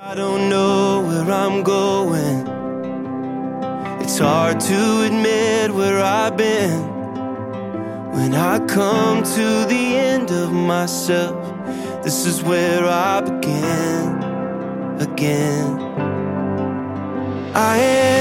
I don't know where I'm going. It's hard to admit where I've been. When I come to the end of myself, this is where I begin again. I am